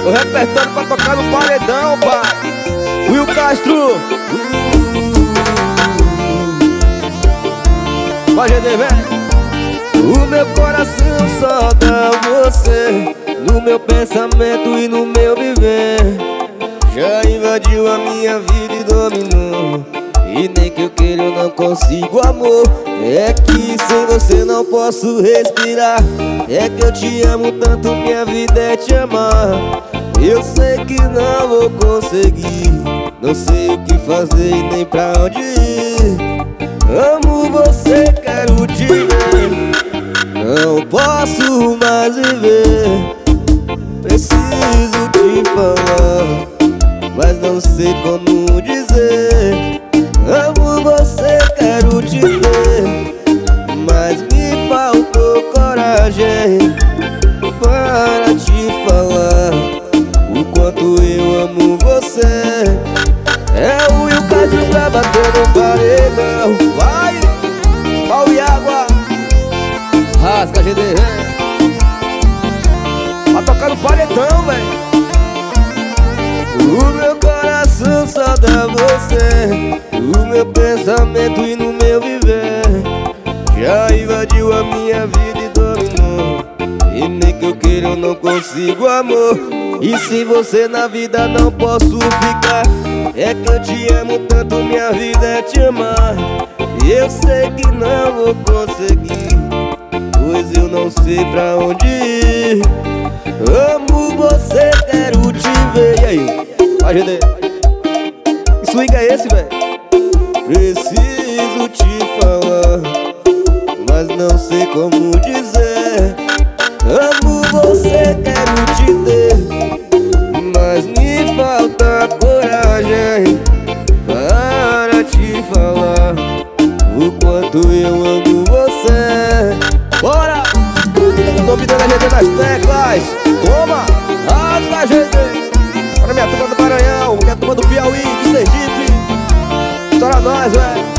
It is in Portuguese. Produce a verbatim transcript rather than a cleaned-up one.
O repertório pra tocar no paredão, pai. Will Castro. Vai, G D, vem. O meu coração só dá você no meu pensamento e no meu viver. Já invadiu a minha vida e dominou, e nem que eu queira eu não consigo, amor. É que sem você não posso respirar. É que eu te amo tanto, minha vida é te amar. Eu sei que não vou conseguir, não sei o que fazer e nem pra onde ir. Amo você, quero te ver, não posso mais viver. Preciso te falar, mas não sei como dizer. Amo você, quero te ver, mas me faltou coragem para te falar o quanto eu amo você. É o Will Castro pra bater no paredão. Vai, pau e água. Rasga, G D. Vai tocar no paredão, véi. O meu coração só dá você no meu pensamento e no meu viver. Já invadiu a minha vida e dominou, e nem que eu queira eu não consigo, amor. E se você na vida não posso ficar, é que eu te amo tanto, minha vida é te amar. E eu sei que não vou conseguir, pois eu não sei pra onde ir. Amo você, quero te ver. E aí? Vai, G D. Que swing é esse, velho? Preciso te falar, mas não sei como dizer. Amo você, quero te ter, mas me falta coragem para te falar o quanto eu amo você. Bora! Novidade da G D nas teclas. Toma! Rasga, G D. Para minha turma do Maranhão, minha turma do Piauí, de Sergipe. Estoura nós, velho.